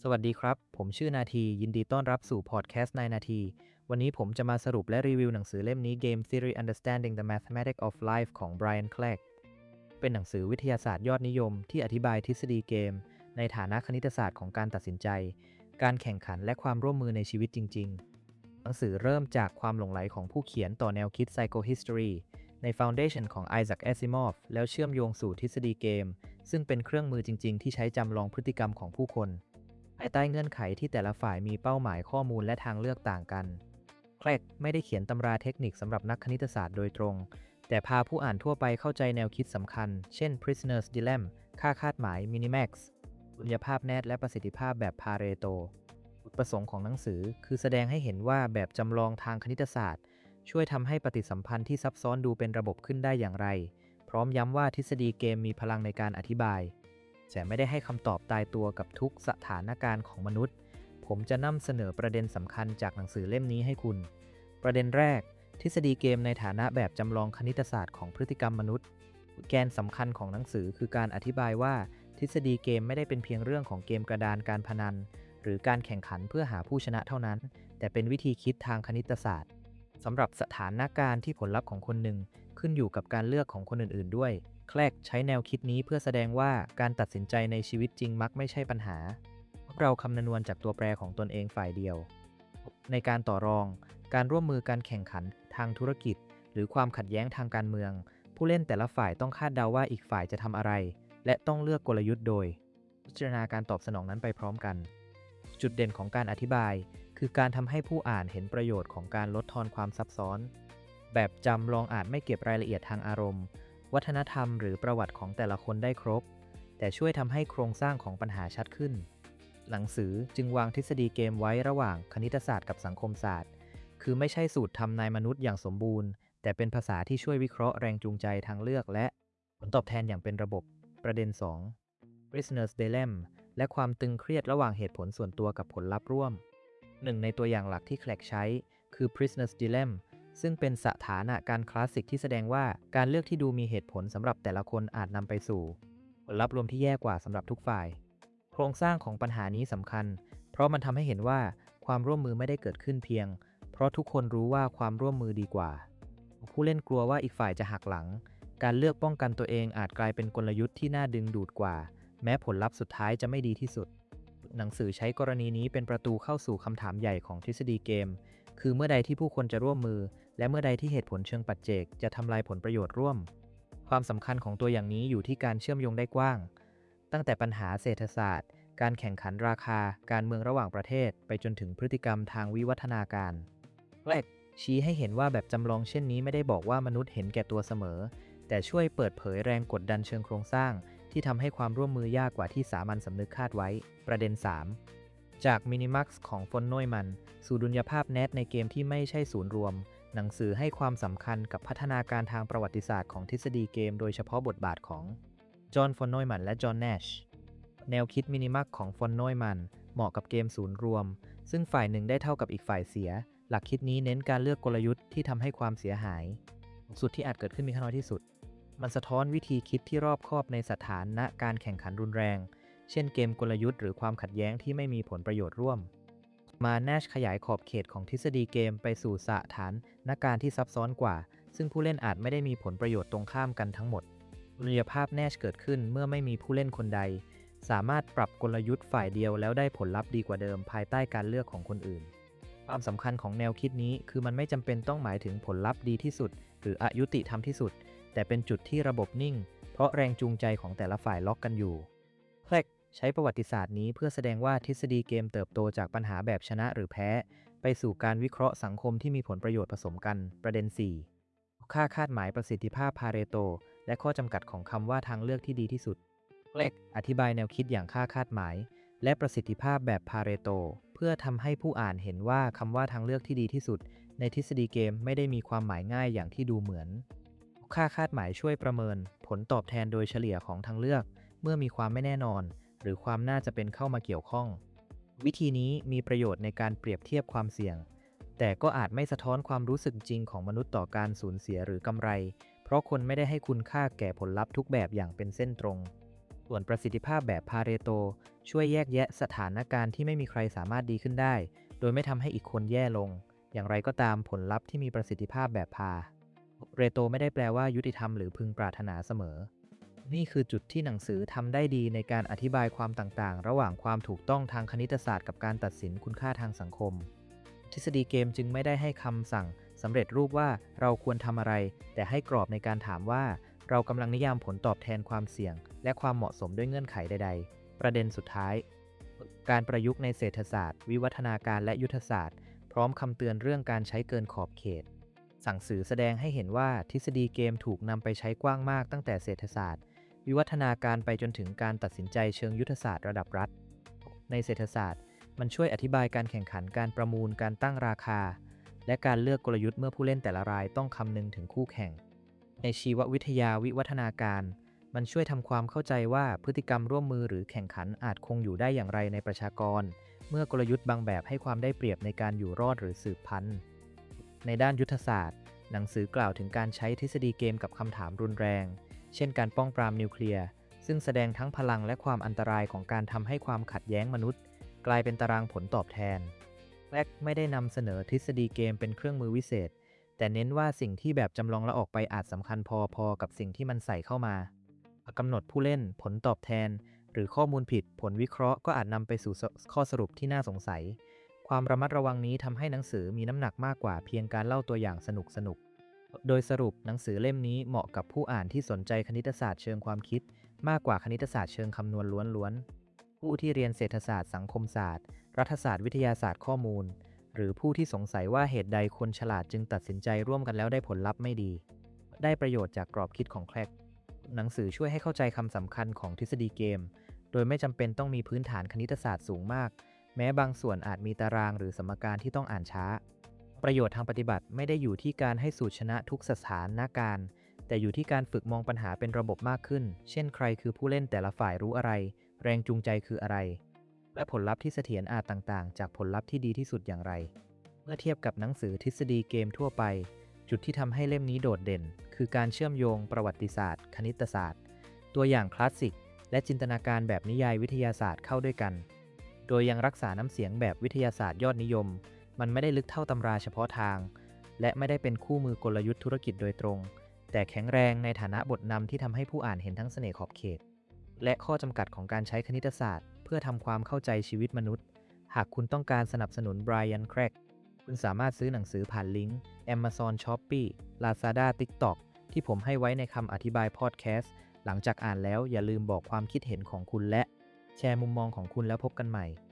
สวัสดีครับ ผมชื่อนาทียินดีต้อนรับสู่พอดแคสต์นายนาทีวันนี้ผมจะมาสรุปและรีวิวหนังสือเล่มนี้ Game Theory Understanding the Mathematics of Life ของ Brian Clegg เป็นหนังสือวิทยาศาสตร์ยอดนิยมที่อธิบายทฤษฎีเกมในฐานะคณิตศาสตร์ของการตัดสินใจการแข่งขันและความร่วมมือในชีวิตจริงๆหนังสือเริ่มจากความหลงใหลของผู้เขียนต่อแนวคิด Psychohistory ใน Foundation ของ Isaac Asimov แล้วเชื่อมโยงสู่ทฤษฎีเกมซึ่งเป็นเครื่องมือจริงๆที่ใช้จำลองพฤติกรรมของผู้คนภายใต้เงื่อนไขที่แต่ละฝ่ายมีเป้าหมายข้อมูลและทางเลือกต่างกันแคลกไม่ได้เขียนตำราเทคนิคสำหรับนักคณิตศาสตร์โดยตรงแต่พาผู้อ่านทั่วไปเข้าใจแนวคิดสำคัญเช่น Prisoner's Dilemma ค่าคาดหมาย Minimax ดุลยภาพแนตและประสิทธิภาพแบบพาเรโตจุดประสงค์ของหนังสือคือแสดงให้เห็นว่าแบบจำลองทางคณิตศาสตร์ช่วยทำให้ปฏิสัมพันธ์ที่ซับซ้อนดูเป็นระบบขึ้นได้อย่างไรพร้อมย้ำว่าทฤษฎีเกมมีพลังในการอธิบายแต่ไม่ได้ให้คำตอบตายตัวกับทุกสถานการณ์ของมนุษย์ผมจะนำเสนอประเด็นสำคัญจากหนังสือเล่มนี้ให้คุณประเด็นแรกทฤษฎีเกมในฐานะแบบจำลองคณิตศาสตร์ของพฤติกรรมมนุษย์แกนสำคัญของหนังสือคือการอธิบายว่าทฤษฎีเกมไม่ได้เป็นเพียงเรื่องของเกมกระดานการพนันหรือการแข่งขันเพื่อหาผู้ชนะเท่านั้นแต่เป็นวิธีคิดทางคณิตศาสตร์สำหรับสถานการณ์ที่ผลลัพธ์ของคนหนึ่งขึ้นอยู่กับการเลือกของคนอื่นๆด้วยแคลกใช้แนวคิดนี้เพื่อแสดงว่าการตัดสินใจในชีวิตจริงมักไม่ใช่ปัญหาเราคำนวณจากตัวแปรของตนเองฝ่ายเดียวในการต่อรองการร่วมมือการแข่งขันทางธุรกิจหรือความขัดแย้งทางการเมืองผู้เล่นแต่ละฝ่ายต้องคาดเดาว่าอีกฝ่ายจะทำอะไรและต้องเลือกกลยุทธ์โดยพิจารณาการตอบสนองนั้นไปพร้อมกันจุดเด่นของการอธิบายคือการทำให้ผู้อ่านเห็นประโยชน์ของการลดทอนความซับซ้อนแบบจำลองอาจไม่เก็บรายละเอียดทางอารมณ์วัฒนธรรมหรือประวัติของแต่ละคนได้ครบแต่ช่วยทำให้โครงสร้างของปัญหาชัดขึ้นหนังสือจึงวางทฤษฎีเกมไว้ระหว่างคณิตศาสตร์กับสังคมศาสตร์คือไม่ใช่สูตรทำนายมนุษย์อย่างสมบูรณ์แต่เป็นภาษาที่ช่วยวิเคราะห์แรงจูงใจทางเลือกและผลตอบแทนอย่างเป็นระบบประเด็น 2 Prisoner's Dilemma และความตึงเครียดระหว่างเหตุผลส่วนตัวกับผลลัพธ์ร่วมหนึ่งในตัวอย่างหลักที่แคลกใช้คือ Prisoner's Dilemmaซึ่งเป็นสถานะการคลาสสิกที่แสดงว่าการเลือกที่ดูมีเหตุผลสำหรับแต่ละคนอาจนำไปสู่ผลลัพธ์รวมที่แย่กว่าสำหรับทุกฝ่ายโครงสร้างของปัญหานี้สำคัญเพราะมันทำให้เห็นว่าความร่วมมือไม่ได้เกิดขึ้นเพียงเพราะทุกคนรู้ว่าความร่วมมือดีกว่าผู้เล่นกลัวว่าอีกฝ่ายจะหักหลังการเลือกป้องกันตัวเองอาจกลายเป็นกลยุทธ์ที่น่าดึงดูดกว่าแม้ผลลัพธ์สุดท้ายจะไม่ดีที่สุดหนังสือใช้กรณีนี้เป็นประตูเข้าสู่คำถามใหญ่ของทฤษฎีเกมคือเมื่อใดที่ผู้คนจะร่วมมือและเมื่อใดที่เหตุผลเชิงปัจเจกจะทำลายผลประโยชน์ร่วมความสำคัญของตัวอย่างนี้อยู่ที่การเชื่อมโยงได้กว้างตั้งแต่ปัญหาเศรษฐศาสตร์การแข่งขันราคาการเมืองระหว่างประเทศไปจนถึงพฤติกรรมทางวิวัฒนาการแรกชี้ให้เห็นว่าแบบจำลองเช่นนี้ไม่ได้บอกว่ามนุษย์เห็นแก่ตัวเสมอแต่ช่วยเปิดเผยแรงกดดันเชิงโครงสร้างที่ทำให้ความร่วมมือยากกว่าที่สามัญสำนึกคาดไว้ประเด็น 3จากมินิมักซ์ของฟอนโนยมันสู่ดุลยภาพแนตในเกมที่ไม่ใช่ศูนย์รวมหนังสือให้ความสำคัญกับพัฒนาการทางประวัติศาสตร์ของทฤษฎีเกมโดยเฉพาะบทบาทของจอห์นฟอนโนยมันและจอห์นแนชแนวคิดมินิมักของฟอนโนยมันเหมาะกับเกมศูนย์รวมซึ่งฝ่ายหนึ่งได้เท่ากับอีกฝ่ายเสียหลักคิดนี้เน้นการเลือกกลยุทธ์ที่ทำให้ความเสียหายสุดที่อาจเกิดขึ้นมีค่าน้อยที่สุดมันสะท้อนวิธีคิดที่รอบคอบในสถานะการแข่งขันรุนแรงเช่นเกมกลยุทธ์หรือความขัดแย้งที่ไม่มีผลประโยชน์ร่วมมาแนชขยายขอบเขตของทฤษฎีเกมไปสู่สถานการณ์ที่ซับซ้อนกว่าซึ่งผู้เล่นอาจไม่ได้มีผลประโยชน์ตรงข้ามกันทั้งหมดดุลยภาพแนชเกิดขึ้นเมื่อไม่มีผู้เล่นคนใดสามารถปรับกลยุทธ์ฝ่ายเดียวแล้วได้ผลลัพธ์ดีกว่าเดิมภายใต้การเลือกของคนอื่นความสำคัญของแนวคิดนี้คือมันไม่จำเป็นต้องหมายถึงผลลัพธ์ดีที่สุดหรืออยุติธรรมที่สุดแต่เป็นจุดที่ระบบนิ่งเพราะแรงจูงใจของแต่ละฝ่ายล็อกกันอยู่แคลกใช้ประวัติศาสตร์นี้เพื่อแสดงว่าทฤษฎีเกมเติบโตจากปัญหาแบบชนะหรือแพ้ไปสู่การวิเคราะห์สังคมที่มีผลประโยชน์ผสมกันประเด็น 4 ค่าคาดหมายประสิทธิภาพพาเรโตและข้อจำกัดของคำว่าทางเลือกที่ดีที่สุดแคลกอธิบายแนวคิดอย่างค่าคาดหมายและประสิทธิภาพแบบพาเรโตเพื่อทำให้ผู้อ่านเห็นว่าคำว่าทางเลือกที่ดีที่สุดในทฤษฎีเกมไม่ได้มีความหมายง่ายอย่างที่ดูเหมือนค่าคาดหมายช่วยประเมินผลตอบแทนโดยเฉลี่ยของทางเลือกเมื่อมีความไม่แน่นอนหรือความน่าจะเป็นเข้ามาเกี่ยวข้องวิธีนี้มีประโยชน์ในการเปรียบเทียบความเสี่ยงแต่ก็อาจไม่สะท้อนความรู้สึกจริงของมนุษย์ต่อการสูญเสียหรือกำไรเพราะคนไม่ได้ให้คุณค่าแก่ผลลัพธ์ทุกแบบอย่างเป็นเส้นตรงส่วนประสิทธิภาพแบบพาเรโตช่วยแยกแยะสถานการณ์ที่ไม่มีใครสามารถดีขึ้นได้โดยไม่ทำให้อีกคนแย่ลงอย่างไรก็ตามผลลัพธ์ที่มีประสิทธิภาพแบบพาเรโตไม่ได้แปลว่ายุติธรรมหรือพึงปรารถนาเสมอนี่คือจุดที่หนังสือทำได้ดีในการอธิบายความต่างๆระหว่างความถูกต้องทางคณิตศาสตร์กับการตัดสินคุณค่าทางสังคมทฤษฎีเกมจึงไม่ได้ให้คำสั่งสำเร็จรูปว่าเราควรทำอะไรแต่ให้กรอบในการถามว่าเรากำลังนิยามผลตอบแทนความเสี่ยงและความเหมาะสมด้วยเงื่อนไขใดๆประเด็นสุดท้ายการประยุกต์ในเศรษฐศาสตร์วิวัฒนาการและยุทธศาสตร์พร้อมคำเตือนเรื่องการใช้เกินขอบเขตสั่งสื่อแสดงให้เห็นว่าทฤษฎีเกมถูกนำไปใช้กว้างมากตั้งแต่เศรษฐศาสตร์วิวัฒนาการไปจนถึงการตัดสินใจเชิงยุทธศาสตร์ระดับรัฐในเศรษฐศาสตร์มันช่วยอธิบายการแข่งขันการประมูลการตั้งราคาและการเลือกกลยุทธ์เมื่อผู้เล่นแต่ละรายต้องคำนึงถึงคู่แข่งในชีววิทยาวิวัฒนาการมันช่วยทำความเข้าใจว่าพฤติกรรมร่วมมือหรือแข่งขันอาจคงอยู่ได้อย่างไรในประชากรเมื่อกลยุทธ์บางแบบให้ความได้เปรียบในการอยู่รอดหรือสืบพันธุ์ในด้านยุทธศาสตร์หนังสือกล่าวถึงการใช้ทฤษฎีเกมกับคำถามรุนแรงเช่นการป้องปรามนิวเคลียร์ซึ่งแสดงทั้งพลังและความอันตรายของการทำให้ความขัดแย้งมนุษย์กลายเป็นตารางผลตอบแทนและไม่ได้นำเสนอทฤษฎีเกมเป็นเครื่องมือวิเศษแต่เน้นว่าสิ่งที่แบบจำลองแล้วออกไปอาจสำคัญพอๆกับสิ่งที่มันใส่เข้ามากำหนดผู้เล่นผลตอบแทนหรือข้อมูลผิดผลวิเคราะห์ก็อาจนำไปสู่ข้อสรุปที่น่าสงสัยความระมัดระวังนี้ทำให้หนังสือมีน้ำหนักมากกว่าเพียงการเล่าตัวอย่างสนุกโดยสรุปหนังสือเล่มนี้เหมาะกับผู้อ่านที่สนใจคณิตศาสตร์เชิงความคิดมากกว่าคณิตศาสตร์เชิงคำนวณล้วนๆผู้ที่เรียนเศรษฐศาสตร์สังคมศาสตร์รัฐศาสตร์วิทยาศาสตร์ข้อมูลหรือผู้ที่สงสัยว่าเหตุใดคนฉลาดจึงตัดสินใจร่วมกันแล้วได้ผลลัพธ์ไม่ดีได้ประโยชน์จากกรอบคิดของแคลกหนังสือช่วยให้เข้าใจคำสำคัญของทฤษฎีเกมโดยไม่จำเป็นต้องมีพื้นฐานคณิตศาสตร์สูงมากแม้บางส่วนอาจมีตารางหรือสมการที่ต้องอ่านช้าประโยชน์ทางปฏิบัติไม่ได้อยู่ที่การให้สูตรชนะทุกสถานการณ์แต่อยู่ที่การฝึกมองปัญหาเป็นระบบมากขึ้นเช่นใครคือผู้เล่นแต่ละฝ่ายรู้อะไรแรงจูงใจคืออะไรและผลลัพธ์ที่เสถียรอาจต่างๆจากผลลัพธ์ที่ดีที่สุดอย่างไรเมื่อเทียบกับหนังสือทฤษฎีเกมทั่วไปจุดที่ทำให้เล่มนี้โดดเด่นคือการเชื่อมโยงประวัติศาสตร์คณิตศาสตร์ตัวอย่างคลาสสิกและจินตนาการแบบนิยายวิทยาศาสตร์เข้าด้วยกันโดยยังรักษาน้ำเสียงแบบวิทยาศาสตร์ยอดนิยมมันไม่ได้ลึกเท่าตำราเฉพาะทางและไม่ได้เป็นคู่มือกลยุทธ์ธุรกิจโดยตรงแต่แข็งแรงในฐานะบทนำที่ทำให้ผู้อ่านเห็นทั้งเสน่ห์ขอบเขตและข้อจำกัดของการใช้คณิตศาสตร์เพื่อทำความเข้าใจชีวิตมนุษย์หากคุณต้องการสนับสนุนไบรอัน แครกคุณสามารถซื้อหนังสือผ่านลิงก์ Amazon Shopee Lazada TikTok ที่ผมให้ไว้ในคำอธิบายพอดแคสต์หลังจากอ่านแล้วอย่าลืมบอกความคิดเห็นของคุณและแชร์มุมมองของคุณแล้วพบกันใหม่